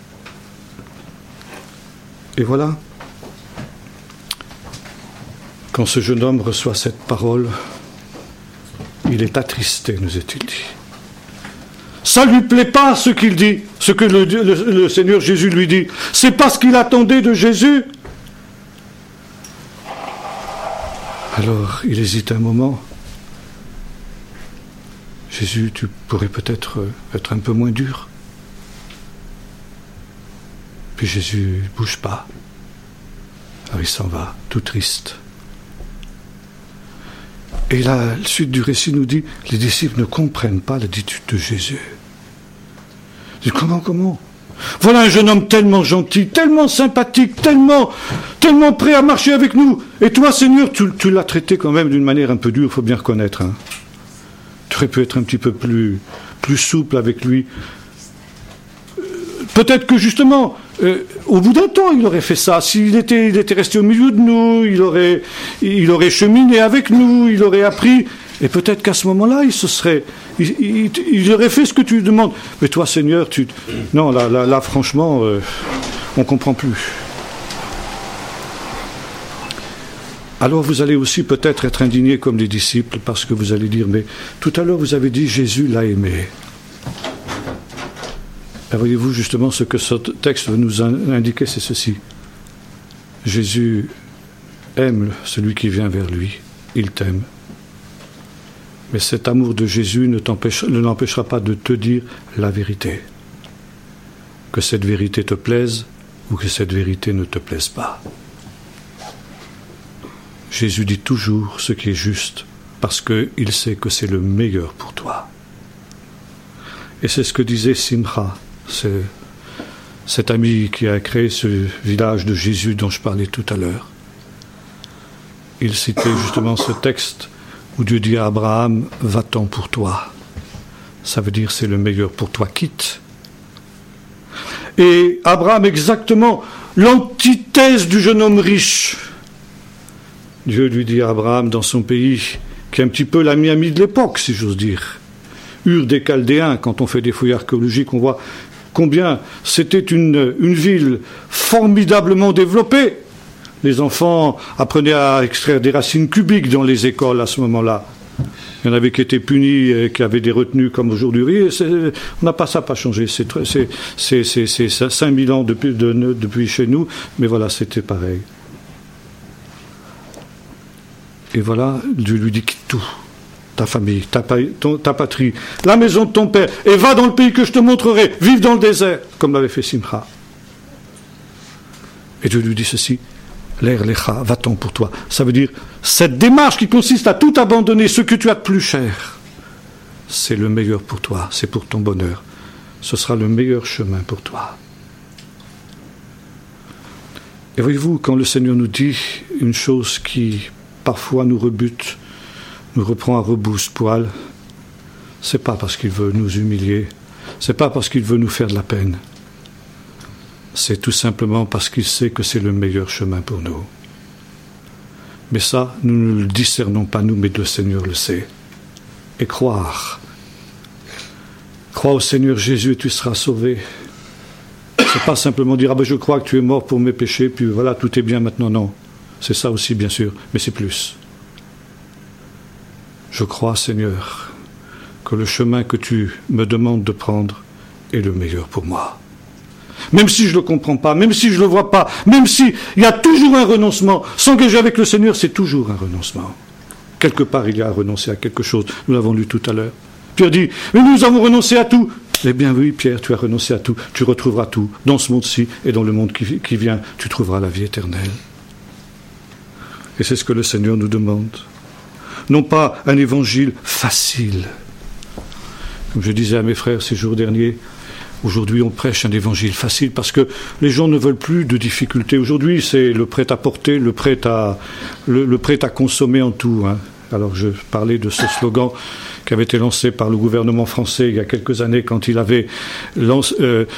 Et voilà, quand ce jeune homme reçoit cette parole, il est attristé, nous est-il dit. Ça ne lui plaît pas ce qu'il dit, ce que le Seigneur Jésus lui dit. C'est pas ce qu'il attendait de Jésus. Alors, il hésite un moment. Jésus, tu pourrais peut-être être un peu moins dur. Puis Jésus ne bouge pas. Alors il s'en va, tout triste. Et là, la suite du récit nous dit, les disciples ne comprennent pas l'attitude de Jésus. Ils disent, comment? Voilà un jeune homme tellement gentil, tellement sympathique, tellement prêt à marcher avec nous. Et toi, Seigneur, tu l'as traité quand même d'une manière un peu dure, il faut bien reconnaître. Hein. Tu aurais pu être un petit peu plus souple avec lui. Peut-être que justement, au bout d'un temps, il aurait fait ça. S'il était resté au milieu de nous, il aurait cheminé avec nous, il aurait appris. Et peut-être qu'à ce moment-là, il aurait fait ce que tu lui demandes. Mais toi, Seigneur, non, là, franchement, on ne comprend plus. Alors vous allez aussi peut-être être indigné comme les disciples, parce que vous allez dire, mais tout à l'heure vous avez dit Jésus l'a aimé. Et voyez-vous justement ce que ce texte veut nous indiquer, c'est ceci. Jésus aime celui qui vient vers lui, il t'aime. Mais cet amour de Jésus ne l'empêchera pas de te dire la vérité. Que cette vérité te plaise ou que cette vérité ne te plaise pas. Jésus dit toujours ce qui est juste parce qu'il sait que c'est le meilleur pour toi. Et c'est ce que disait Simcha, cet ami qui a créé ce village de Jésus dont je parlais tout à l'heure. Il citait justement ce texte où Dieu dit à Abraham, va-t'en pour toi. Ça veut dire c'est le meilleur pour toi, quitte. Et Abraham, exactement l'antithèse du jeune homme riche. Dieu lui dit à Abraham dans son pays, qui est un petit peu la Miami de l'époque, si j'ose dire. Ur des Chaldéens, quand on fait des fouilles archéologiques, on voit combien c'était une ville formidablement développée. Les enfants apprenaient à extraire des racines cubiques dans les écoles à ce moment-là. Il y en avait qui étaient punis et qui avaient des retenues comme aujourd'hui. On n'a pas ça, pas changé. C'est 5000 ans depuis chez nous, mais voilà, c'était pareil. Et voilà, Dieu lui dit quitte tout, ta famille, ta patrie, la maison de ton père, et va dans le pays que je te montrerai, vive dans le désert, comme l'avait fait Simcha. Et Dieu lui dit ceci, l'air lecha, va-t'en pour toi. Ça veut dire, cette démarche qui consiste à tout abandonner, ce que tu as de plus cher, c'est le meilleur pour toi, c'est pour ton bonheur. Ce sera le meilleur chemin pour toi. Et voyez-vous, quand le Seigneur nous dit une chose qui parfois nous rebute, nous reprend à rebrousse-poil, c'est pas parce qu'il veut nous humilier, c'est pas parce qu'il veut nous faire de la peine, c'est tout simplement parce qu'il sait que c'est le meilleur chemin pour nous. Mais ça, nous ne le discernons pas nous, mais le Seigneur le sait. Et croire au Seigneur Jésus et tu seras sauvé. C'est pas simplement dire, je crois que tu es mort pour mes péchés, puis voilà, tout est bien maintenant. Non, c'est ça aussi bien sûr, mais c'est plus. Je crois, Seigneur, que le chemin que tu me demandes de prendre est le meilleur pour moi. Même si je ne le comprends pas, même si je ne le vois pas, même s'il y a toujours un renoncement, s'engager avec le Seigneur, c'est toujours un renoncement. Quelque part, il y a à renoncer à quelque chose. Nous l'avons lu tout à l'heure. Pierre dit, mais nous avons renoncé à tout. Eh bien oui, Pierre, tu as renoncé à tout. Tu retrouveras tout. Dans ce monde-ci et dans le monde qui vient, tu trouveras la vie éternelle. Et c'est ce que le Seigneur nous demande. Non pas un évangile facile. Comme je disais à mes frères ces jours derniers, aujourd'hui on prêche un évangile facile parce que les gens ne veulent plus de difficultés. Aujourd'hui c'est le prêt-à-porter, le prêt à consommer en tout. Alors je parlais de ce slogan qui avait été lancé par le gouvernement français il y a quelques années quand il avait lancé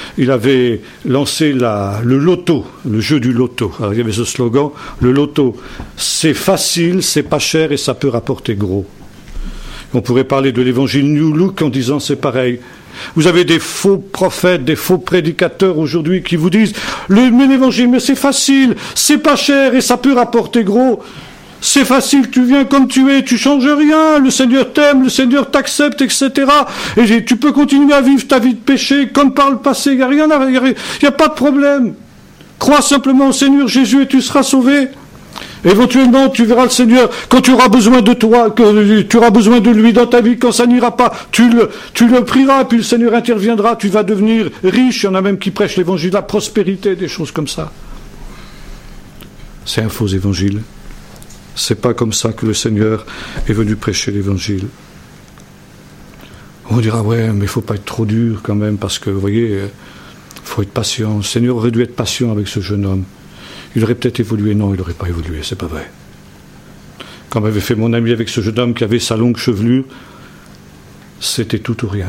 le loto, le jeu du loto. Alors il y avait ce slogan, le loto, c'est facile, c'est pas cher et ça peut rapporter gros. On pourrait parler de l'évangile New Look en disant c'est pareil. Vous avez des faux prophètes, des faux prédicateurs aujourd'hui qui vous disent l'évangile, mais c'est facile, c'est pas cher et ça peut rapporter gros. C'est facile, tu viens comme tu es, tu changes rien, le Seigneur t'aime, le Seigneur t'accepte, etc. Et tu peux continuer à vivre ta vie de péché comme par le passé, il n'y a pas de problème. Crois simplement au Seigneur Jésus et tu seras sauvé. Éventuellement, tu verras le Seigneur quand tu auras besoin de toi, que tu auras besoin de lui dans ta vie, quand ça n'ira pas, tu le prieras, puis le Seigneur interviendra, tu vas devenir riche. Il y en a même qui prêchent l'évangile de la prospérité, des choses comme ça. C'est un faux évangile. C'est pas comme ça que le Seigneur est venu prêcher l'évangile. On dira, ouais, mais il faut pas être trop dur quand même, parce que, vous voyez, faut être patient. Le Seigneur aurait dû être patient avec ce jeune homme. Il aurait peut-être évolué. Non, il n'aurait pas évolué, c'est pas vrai. Comme avait fait mon ami avec ce jeune homme qui avait sa longue chevelure, c'était tout ou rien.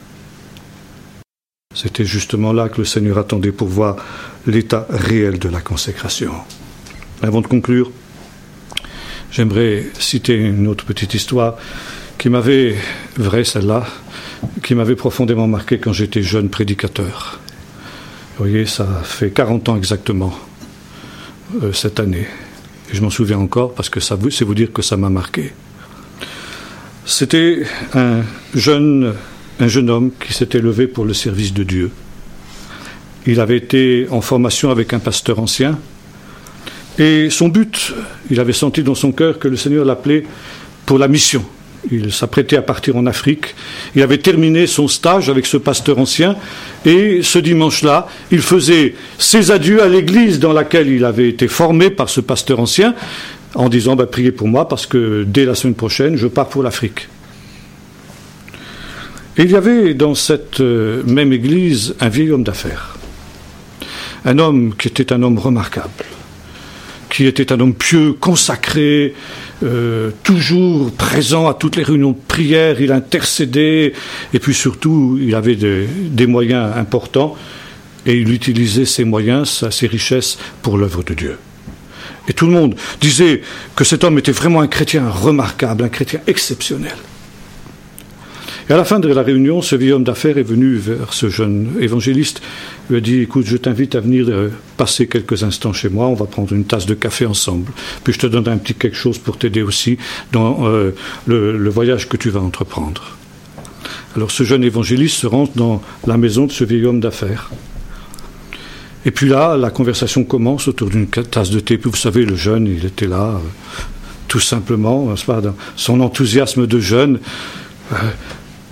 C'était justement là que le Seigneur attendait pour voir l'état réel de la consécration. Avant de conclure, j'aimerais citer une autre petite histoire qui m'avait, vraie celle-là, qui m'avait profondément marqué quand j'étais jeune prédicateur. Vous voyez, ça fait 40 ans exactement, cette année. Et je m'en souviens encore parce que c'est vous dire que ça m'a marqué. C'était un jeune homme qui s'était levé pour le service de Dieu. Il avait été en formation avec un pasteur ancien. Et son but, il avait senti dans son cœur que le Seigneur l'appelait pour la mission. Il s'apprêtait à partir en Afrique. Il avait terminé son stage avec ce pasteur ancien. Et ce dimanche-là, il faisait ses adieux à l'église dans laquelle il avait été formé par ce pasteur ancien, en disant, priez pour moi, parce que dès la semaine prochaine, je pars pour l'Afrique. Et il y avait dans cette même église un vieil homme d'affaires. Un homme qui était un homme remarquable, qui était un homme pieux, consacré, toujours présent à toutes les réunions de prière, il intercédait, et puis surtout, il avait des moyens importants, et il utilisait ses moyens, ses richesses, pour l'œuvre de Dieu. Et tout le monde disait que cet homme était vraiment un chrétien remarquable, un chrétien exceptionnel. Et à la fin de la réunion, ce vieil homme d'affaires est venu vers ce jeune évangéliste, lui a dit, écoute, je t'invite à venir passer quelques instants chez moi, on va prendre une tasse de café ensemble, puis je te donne un petit quelque chose pour t'aider aussi dans le voyage que tu vas entreprendre. Alors ce jeune évangéliste se rend dans la maison de ce vieil homme d'affaires. Et puis là, la conversation commence autour d'une tasse de thé, puis vous savez, le jeune, il était là, tout simplement, dans son enthousiasme de jeune,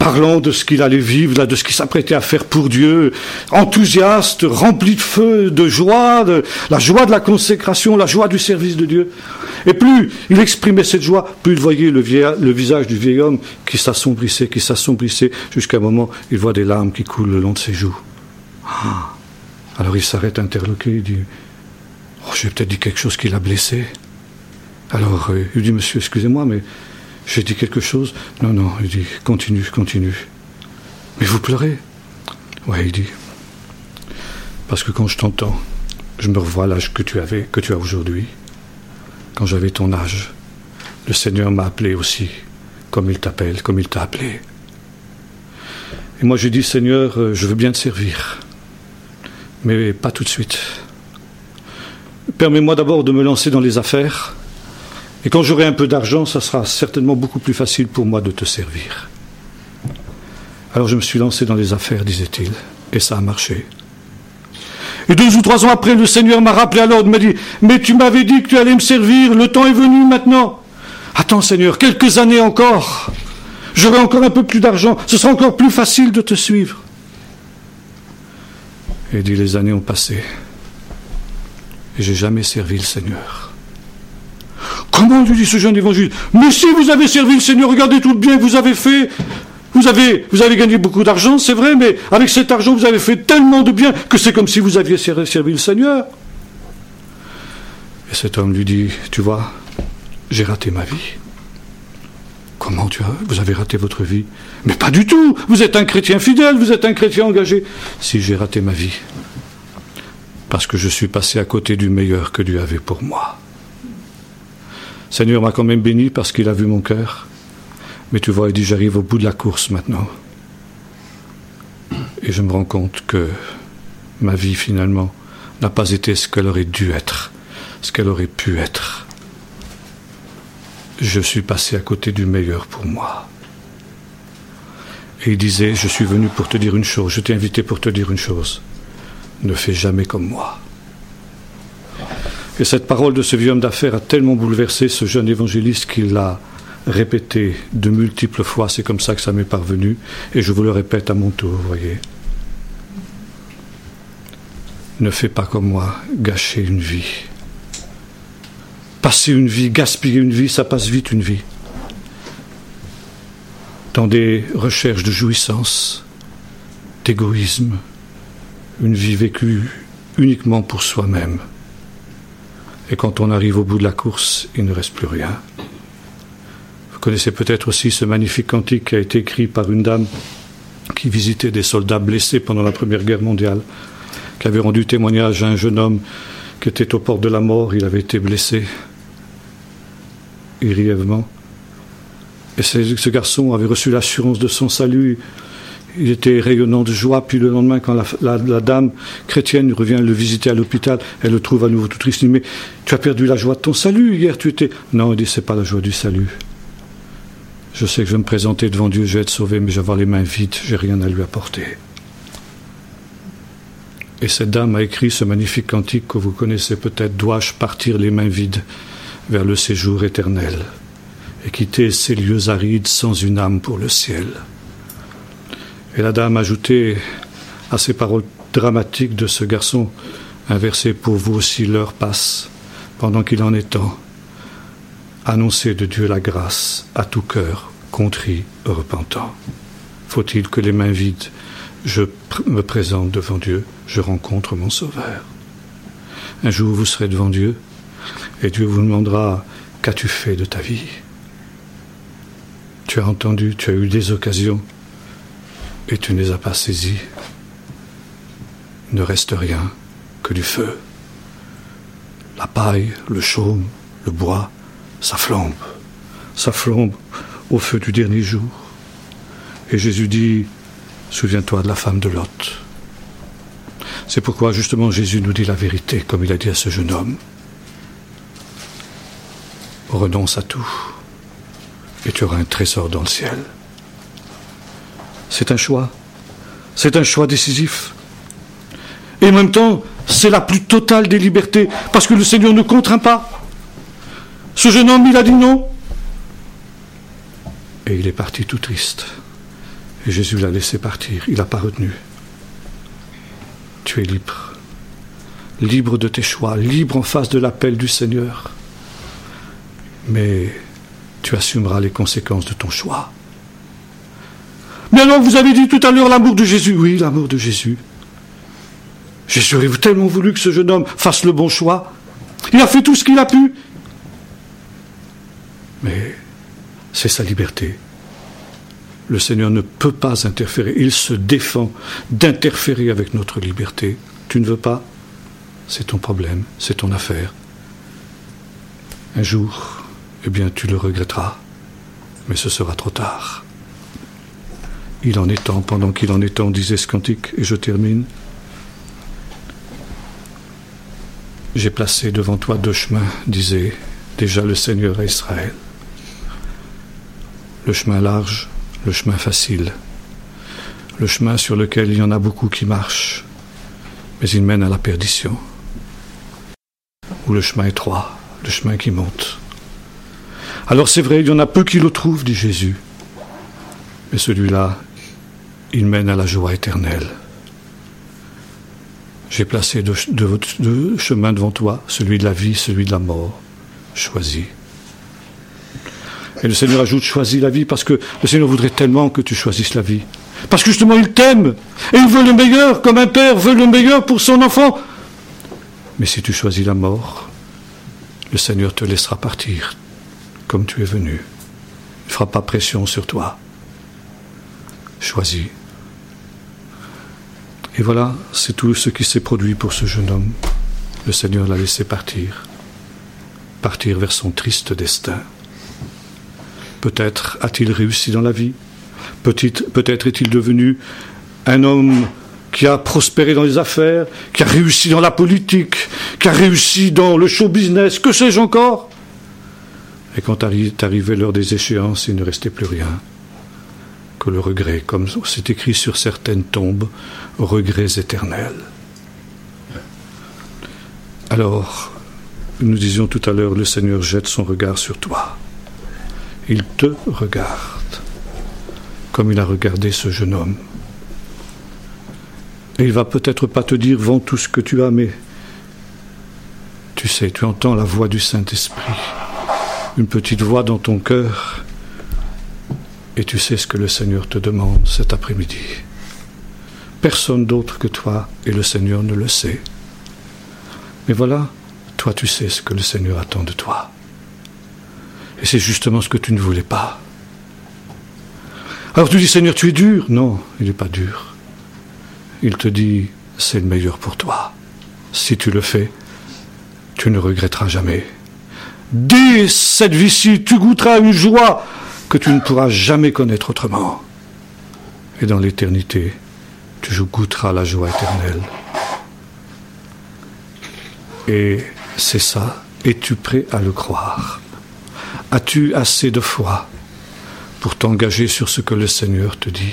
parlant de ce qu'il allait vivre, là, de ce qu'il s'apprêtait à faire pour Dieu, enthousiaste, rempli de feu, de joie, la joie de la consécration, la joie du service de Dieu. Et plus il exprimait cette joie, plus il voyait le visage du vieil homme qui s'assombrissait, jusqu'à un moment, il voit des larmes qui coulent le long de ses joues. Alors il s'arrête interloqué, il dit « j'ai peut-être dit quelque chose qui l'a blessé. » Alors il dit « Monsieur, excusez-moi, mais j'ai dit quelque chose ?» « Non, il dit « Continue. »« Mais vous pleurez ?» ?»« Ouais, il dit « Parce que quand je t'entends, je me revois à l'âge que tu as aujourd'hui. Quand j'avais ton âge, le Seigneur m'a appelé aussi, comme il t'appelle, comme il t'a appelé. Et moi j'ai dit, Seigneur, je veux bien te servir, mais pas tout de suite. Permets-moi d'abord de me lancer dans les affaires, et quand j'aurai un peu d'argent, ça sera certainement beaucoup plus facile pour moi de te servir. Alors je me suis lancé dans les affaires, disait-il, et ça a marché. Et 2 ou 3 ans après, le Seigneur m'a rappelé à l'ordre, m'a dit « Mais tu m'avais dit que tu allais me servir, le temps est venu maintenant. Attends Seigneur, quelques années encore. J'aurai encore un peu plus d'argent, ce sera encore plus facile de te suivre. » Et il dit « Les années ont passé, et j'ai jamais servi le Seigneur. » Comment, lui dit ce jeune évangile, « Mais si vous avez servi le Seigneur, regardez tout le bien que vous avez fait. Vous avez gagné beaucoup d'argent, c'est vrai, mais avec cet argent, vous avez fait tellement de bien que c'est comme si vous aviez servi le Seigneur. » Et cet homme lui dit, « Tu vois, j'ai raté ma vie. » « Comment vous avez raté votre vie ?»« Mais pas du tout, vous êtes un chrétien fidèle, vous êtes un chrétien engagé. »« Si, j'ai raté ma vie, parce que je suis passé à côté du meilleur que Dieu avait pour moi. Le Seigneur m'a quand même béni parce qu'il a vu mon cœur. Mais tu vois, il dit, j'arrive au bout de la course maintenant. Et je me rends compte que ma vie, finalement, n'a pas été ce qu'elle aurait dû être, ce qu'elle aurait pu être. Je suis passé à côté du meilleur pour moi. » Et il disait, je suis venu pour te dire une chose, je t'ai invité pour te dire une chose. Ne fais jamais comme moi. Et cette parole de ce vieux homme d'affaires a tellement bouleversé ce jeune évangéliste qu'il l'a répété de multiples fois, c'est comme ça que ça m'est parvenu, et je vous le répète à mon tour, vous voyez. Ne fais pas comme moi, gâcher une vie. Passer une vie, gaspiller une vie, ça passe vite une vie. Dans des recherches de jouissance, d'égoïsme, une vie vécue uniquement pour soi-même. Et quand on arrive au bout de la course, il ne reste plus rien. Vous connaissez peut-être aussi ce magnifique cantique qui a été écrit par une dame qui visitait des soldats blessés pendant la Première Guerre mondiale, qui avait rendu témoignage à un jeune homme qui était aux portes de la mort. Il avait été blessé grièvement. Et ce garçon avait reçu l'assurance de son salut. Il était rayonnant de joie. Puis le lendemain, quand la dame chrétienne revient le visiter à l'hôpital, elle le trouve à nouveau tout triste. Il dit, mais tu as perdu la joie de ton salut hier, tu étais... Non, il dit, c'est pas la joie du salut. Je sais que je vais me présenter devant Dieu, je vais être sauvé, mais je vais avoir les mains vides, j'ai rien à lui apporter. Et cette dame a écrit ce magnifique cantique que vous connaissez peut-être, « Dois-je partir les mains vides vers le séjour éternel et quitter ces lieux arides sans une âme pour le ciel ?» Et la dame a ajouté à ces paroles dramatiques de ce garçon un verset, « Pour vous aussi l'heure passe, pendant qu'il en est temps. Annoncez de Dieu la grâce à tout cœur contrit, repentant. Faut-il que les mains vides, je me présente devant Dieu, je rencontre mon Sauveur. Un jour vous serez devant Dieu et Dieu vous demandera, qu'as-tu fait de ta vie? Tu as entendu, tu as eu des occasions et tu ne les as pas saisies. Il ne reste rien que du feu. La paille, le chaume, le bois, ça flambe au feu du dernier jour. Et Jésus dit, souviens-toi de la femme de Lot. C'est pourquoi justement Jésus nous dit la vérité, comme il a dit à ce jeune homme. Renonce à tout, et tu auras un trésor dans le ciel. C'est un choix décisif. Et en même temps, c'est la plus totale des libertés, parce que le Seigneur ne contraint pas. Ce jeune homme, il a dit non. Et il est parti tout triste. Et Jésus l'a laissé partir, il n'a pas retenu. Tu es libre. Libre de tes choix, libre en face de l'appel du Seigneur. Mais tu assumeras les conséquences de ton choix. Mais alors, vous avez dit tout à l'heure l'amour de Jésus. Oui, l'amour de Jésus. Jésus aurait tellement voulu que ce jeune homme fasse le bon choix. Il a fait tout ce qu'il a pu. Mais c'est sa liberté. Le Seigneur ne peut pas interférer. Il se défend d'interférer avec notre liberté. Tu ne veux pas ? C'est ton problème, c'est ton affaire. Un jour, eh bien, tu le regretteras. Mais ce sera trop tard. Il en est temps, pendant qu'il en est temps, disait ce cantique, et je termine. J'ai placé devant toi 2 chemins, disait déjà le Seigneur à Israël. Le chemin large, le chemin facile, le chemin sur lequel il y en a beaucoup qui marchent, mais il mène à la perdition. Ou le chemin étroit, le chemin qui monte. Alors c'est vrai, il y en a peu qui le trouvent, dit Jésus, mais celui-là, il mène à la joie éternelle. J'ai placé 2 chemins devant toi, celui de la vie, celui de la mort. Choisis. Et le Seigneur ajoute, choisis la vie, parce que le Seigneur voudrait tellement que tu choisisses la vie. Parce que justement, il t'aime, et il veut le meilleur, comme un père veut le meilleur pour son enfant. Mais si tu choisis la mort, le Seigneur te laissera partir, comme tu es venu. Il ne fera pas pression sur toi. Choisis. Et voilà, c'est tout ce qui s'est produit pour ce jeune homme. Le Seigneur l'a laissé partir vers son triste destin. Peut-être a-t-il réussi dans la vie. Peut-être est-il devenu un homme qui a prospéré dans les affaires, qui a réussi dans la politique, qui a réussi dans le show business, que sais-je encore. Et quand arrivait l'heure des échéances, il ne restait plus rien que le regret, comme c'est écrit sur certaines tombes, regrets éternels. Alors, nous disions tout à l'heure, le Seigneur jette son regard sur toi. Il te regarde, comme il a regardé ce jeune homme. Et il va peut-être pas te dire, vends tout ce que tu as, mais tu sais, tu entends la voix du Saint-Esprit, une petite voix dans ton cœur, et tu sais ce que le Seigneur te demande cet après-midi. Personne d'autre que toi, et le Seigneur ne le sait. Mais voilà, toi tu sais ce que le Seigneur attend de toi. Et c'est justement ce que tu ne voulais pas. Alors tu dis, Seigneur, tu es dur. Non, il n'est pas dur. Il te dit, c'est le meilleur pour toi. Si tu le fais, tu ne regretteras jamais. Dès cette vie-ci, tu goûteras une joie que tu ne pourras jamais connaître autrement. Et dans l'éternité, tu goûteras la joie éternelle. Et c'est ça. Es-tu prêt à le croire ? As-tu assez de foi pour t'engager sur ce que le Seigneur te dit ?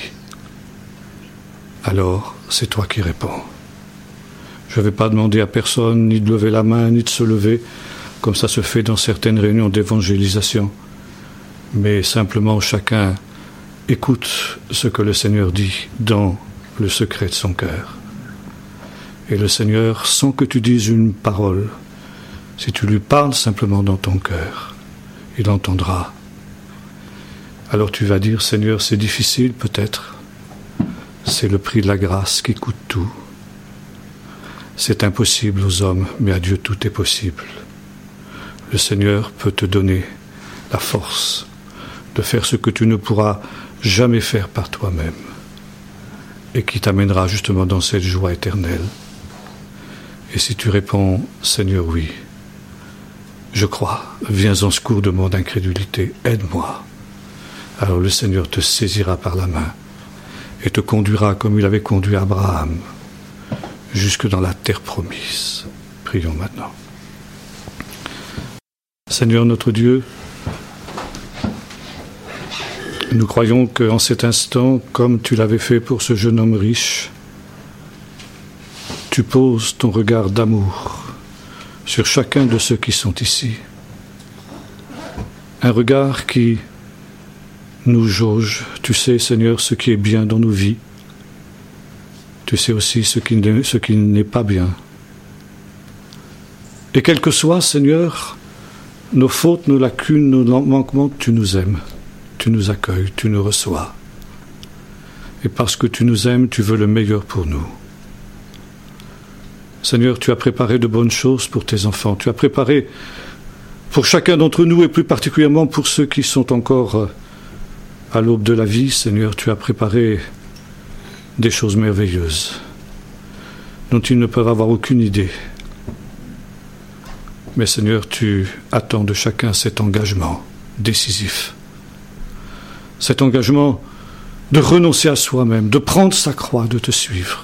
Alors, c'est toi qui réponds. Je ne vais pas demander à personne ni de lever la main, ni de se lever, comme ça se fait dans certaines réunions d'évangélisation. Mais simplement, chacun écoute ce que le Seigneur dit dans le secret de son cœur. Et le Seigneur, sans que tu dises une parole, si tu lui parles simplement dans ton cœur, il entendra. Alors tu vas dire, Seigneur, c'est difficile peut-être. C'est le prix de la grâce qui coûte tout. C'est impossible aux hommes, mais à Dieu tout est possible. Le Seigneur peut te donner la force de faire ce que tu ne pourras jamais faire par toi-même et qui t'amènera justement dans cette joie éternelle. Et si tu réponds, Seigneur, oui, je crois, viens en secours de mon incrédulité, aide-moi. Alors le Seigneur te saisira par la main et te conduira comme il avait conduit Abraham jusque dans la terre promise. Prions maintenant. Seigneur notre Dieu, nous croyons qu'en cet instant, comme tu l'avais fait pour ce jeune homme riche, tu poses ton regard d'amour sur chacun de ceux qui sont ici. Un regard qui nous jauge. Tu sais, Seigneur, ce qui est bien dans nos vies. Tu sais aussi ce qui n'est pas bien. Et quel que soit, Seigneur, nos fautes, nos lacunes, nos manquements, tu nous aimes, tu nous accueilles, tu nous reçois. Et parce que tu nous aimes, tu veux le meilleur pour nous. Seigneur, tu as préparé de bonnes choses pour tes enfants. Tu as préparé pour chacun d'entre nous, et plus particulièrement pour ceux qui sont encore à l'aube de la vie, Seigneur, tu as préparé des choses merveilleuses dont ils ne peuvent avoir aucune idée. Mais Seigneur, tu attends de chacun cet engagement décisif. Cet engagement de renoncer à soi-même, de prendre sa croix, de te suivre.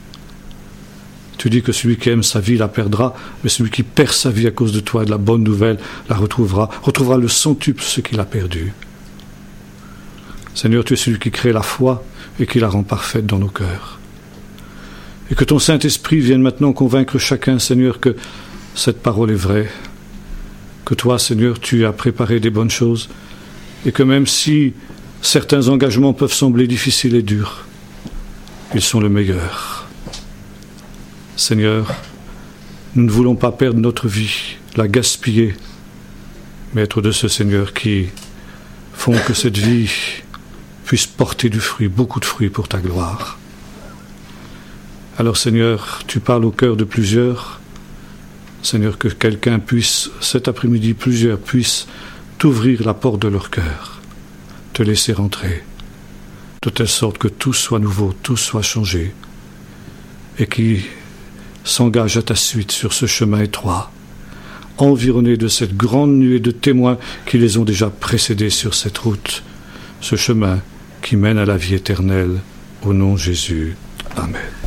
Tu dis que celui qui aime sa vie la perdra, mais celui qui perd sa vie à cause de toi et de la bonne nouvelle la retrouvera le centuple ce qu'il a perdu. Seigneur, tu es celui qui crée la foi et qui la rend parfaite dans nos cœurs. Et que ton Saint-Esprit vienne maintenant convaincre chacun, Seigneur, que cette parole est vraie, que toi, Seigneur, tu as préparé des bonnes choses, et que même si certains engagements peuvent sembler difficiles et durs, ils sont le meilleur. Seigneur, nous ne voulons pas perdre notre vie, la gaspiller, mais être de ceux, Seigneur, qui font que cette vie puisse porter du fruit, beaucoup de fruits pour ta gloire. Alors, Seigneur, tu parles au cœur de plusieurs. Seigneur, que quelqu'un puisse, cet après-midi, plusieurs puissent t'ouvrir la porte de leur cœur, te laisser entrer, de telle sorte que tout soit nouveau, tout soit changé, et qui s'engagent à ta suite sur ce chemin étroit, environnés de cette grande nuée de témoins qui les ont déjà précédés sur cette route, ce chemin qui mène à la vie éternelle, au nom de Jésus. Amen.